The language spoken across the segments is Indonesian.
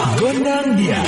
Gondang dia.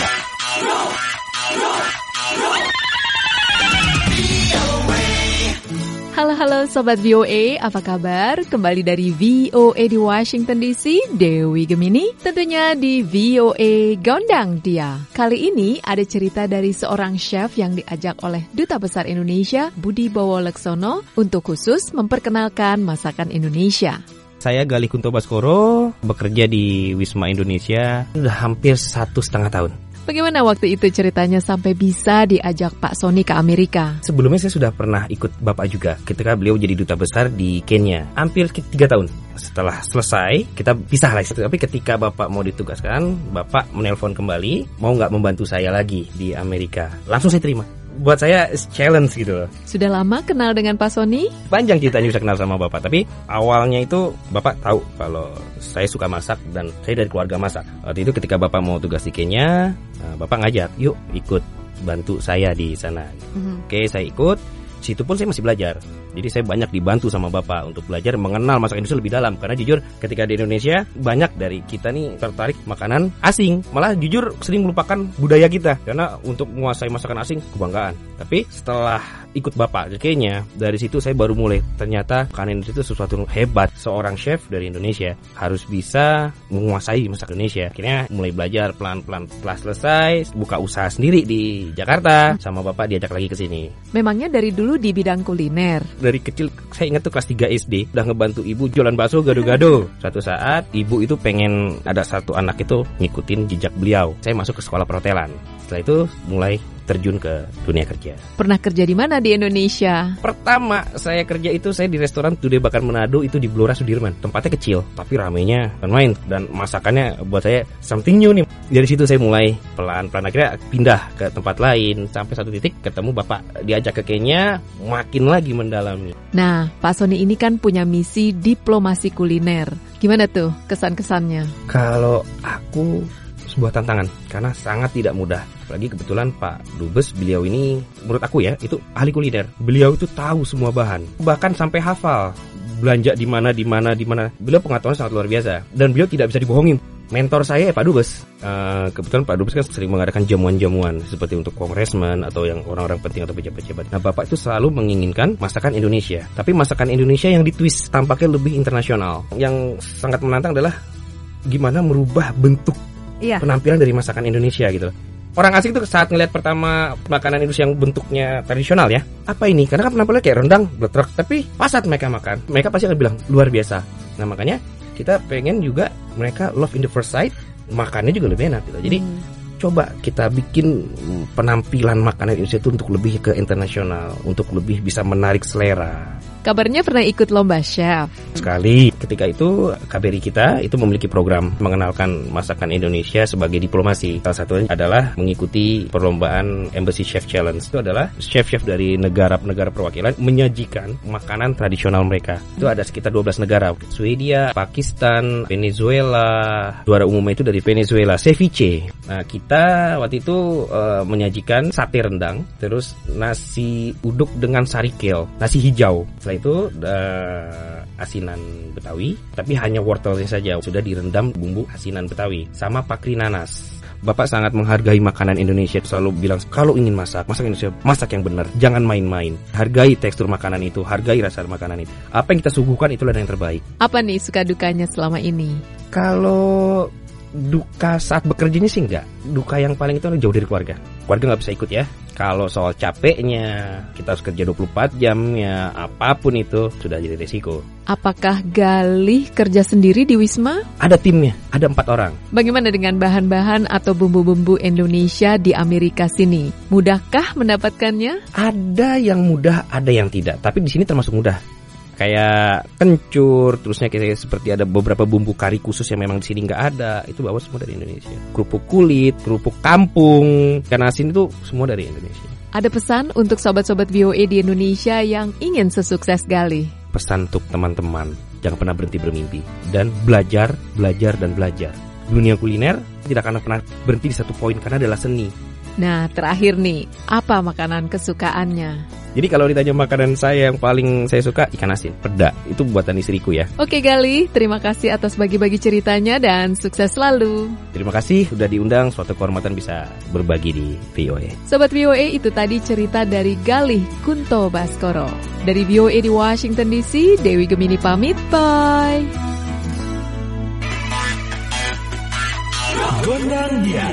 Halo Sobat VOA, apa kabar? Kembali dari VOA di Washington DC, Dewi Gemini, tentunya di VOA Gondang Dia. Kali ini ada cerita dari seorang chef yang diajak oleh Duta Besar Indonesia, Budi Bowo Leksono, untuk khusus memperkenalkan masakan Indonesia. Saya Galih Kunto Baskoro, bekerja di Wisma Indonesia sudah hampir 1,5 tahun. Bagaimana waktu itu ceritanya sampai bisa diajak Pak Sony ke Amerika? Sebelumnya saya sudah pernah ikut Bapak juga ketika beliau jadi duta besar di Kenya. Hampir 3 tahun. Setelah selesai, kita pisah lah. Tapi ketika Bapak mau ditugaskan, Bapak menelpon kembali, mau nggak membantu saya lagi di Amerika. Langsung saya terima. Buat saya challenge gitu loh. Sudah lama kenal dengan Pak Sony? Panjang ceritanya bisa kenal sama Bapak. Tapi awalnya itu Bapak tahu kalau saya suka masak dan saya dari keluarga masak. Waktu itu ketika Bapak mau tugas di Kenya, Bapak ngajak, yuk ikut bantu saya di sana. Oke, saya ikut. Situ pun saya masih belajar. Jadi saya banyak dibantu sama Bapak untuk belajar mengenal masakan Indonesia lebih dalam. Karena jujur ketika di Indonesia banyak dari kita nih tertarik makanan asing. Malah jujur sering melupakan budaya kita. Karena untuk menguasai masakan asing kebanggaan. Tapi setelah ikut Bapak ke Kenya, dari situ saya baru mulai ternyata makanan Indonesia itu sesuatu hebat. Seorang chef dari Indonesia harus bisa menguasai masakan Indonesia. Akhirnya mulai belajar pelan-pelan. Setelah selesai buka usaha sendiri di Jakarta, sama Bapak diajak lagi ke sini. Memangnya dari dulu di bidang kuliner? Dari kecil saya ingat tuh kelas 3 SD udah ngebantu ibu jualan bakso gado-gado. Suatu saat ibu itu pengen ada satu anak itu ngikutin jejak beliau. Saya masuk ke sekolah perhotelan. Setelah itu mulai terjun ke dunia kerja. Pernah kerja di mana di Indonesia? Pertama saya kerja itu saya di restoran Today Bakar Manado itu di Blora Sudirman. Tempatnya kecil tapi ramenya kan main dan masakannya buat saya something new nih. Dari situ saya mulai pelan-pelan akhirnya pindah ke tempat lain sampai satu titik ketemu Bapak diajak ke Kenya, makin lagi mendalami. Nah, Pak Sony ini kan punya misi diplomasi kuliner. Gimana tuh kesan-kesannya? Kalau aku sebuah tantangan karena sangat tidak mudah. Apalagi kebetulan Pak Dubes beliau ini menurut aku ya itu ahli kuliner. Beliau itu tahu semua bahan, bahkan sampai hafal belanja di mana. Beliau pengetahuannya sangat luar biasa dan beliau tidak bisa dibohongin. Mentor saya Pak Dubes. Kebetulan Pak Dubes kan sering mengadakan jamuan-jamuan seperti untuk kongresmen atau yang orang-orang penting atau pejabat-pejabat. Nah, Bapak itu selalu menginginkan masakan Indonesia, tapi masakan Indonesia yang ditwist tampaknya lebih internasional. Yang sangat menantang adalah gimana merubah bentuk penampilan dari masakan Indonesia gitu. Orang asing tuh saat ngeliat pertama makanan Indonesia yang bentuknya tradisional ya, apa ini? Karena kan penampilannya kayak rendang, bletrek, tapi pas saat mereka makan, mereka pasti akan bilang luar biasa. Nah makanya kita pengen juga mereka love in the first sight, makannya juga lebih enak gitu. Jadi coba kita bikin penampilan makanan Indonesia itu untuk lebih ke internasional, untuk lebih bisa menarik selera. Kabarnya pernah ikut lomba chef. Sekali, ketika itu KBRI kita itu memiliki program mengenalkan masakan Indonesia sebagai diplomasi. Salah satunya adalah mengikuti perlombaan Embassy Chef Challenge. Itu adalah chef-chef dari negara-negara perwakilan menyajikan makanan tradisional mereka. Itu ada sekitar 12 negara. Swedia, Pakistan, Venezuela. Juara umumnya itu dari Venezuela, ceviche. Nah, kita waktu itu menyajikan sate rendang, terus nasi uduk dengan sari kale, nasi hijau. Itu asinan Betawi, tapi hanya wortelnya saja sudah direndam bumbu asinan Betawi sama pakri nanas. Bapak sangat menghargai makanan Indonesia, selalu bilang kalau ingin masak Indonesia, masak yang benar, jangan main-main. Hargai tekstur makanan itu, hargai rasa makanan itu. Apa yang kita suguhkan itulah yang terbaik. Apa nih suka dukanya selama ini? Kalau duka saat bekerjanya sih enggak. Duka yang paling itu jauh dari keluarga. Keluarga nggak bisa ikut ya. Kalau soal capeknya, kita harus kerja 24 jam ya, apapun itu sudah jadi resiko. Apakah Galih kerja sendiri di Wisma? Ada timnya, ada 4 orang. Bagaimana dengan bahan-bahan atau bumbu-bumbu Indonesia di Amerika sini? Mudahkah mendapatkannya? Ada yang mudah, ada yang tidak. Tapi di sini termasuk mudah. Kayak kencur, terusnya kayak seperti ada beberapa bumbu kari khusus yang memang di sini nggak ada, itu bawa semua dari Indonesia. Kerupuk kulit, kerupuk kampung, ikan asin itu semua dari Indonesia. Ada pesan untuk sobat-sobat VOA di Indonesia yang ingin sesukses Galih? Pesan untuk teman-teman, jangan pernah berhenti bermimpi dan belajar. Dunia kuliner tidak akan pernah berhenti di satu poin karena adalah seni. Nah, terakhir nih, apa makanan kesukaannya? Jadi kalau ditanya makanan saya yang paling saya suka, ikan asin, peda. Itu buatan istriku ya. Oke Gali, terima kasih atas bagi-bagi ceritanya dan sukses selalu. Terima kasih sudah diundang, suatu kehormatan bisa berbagi di VOA. Sobat VOA, itu tadi cerita dari Galih Kunto Baskoro. Dari VOA di Washington DC, Dewi Gemini pamit, bye. Gondang dia.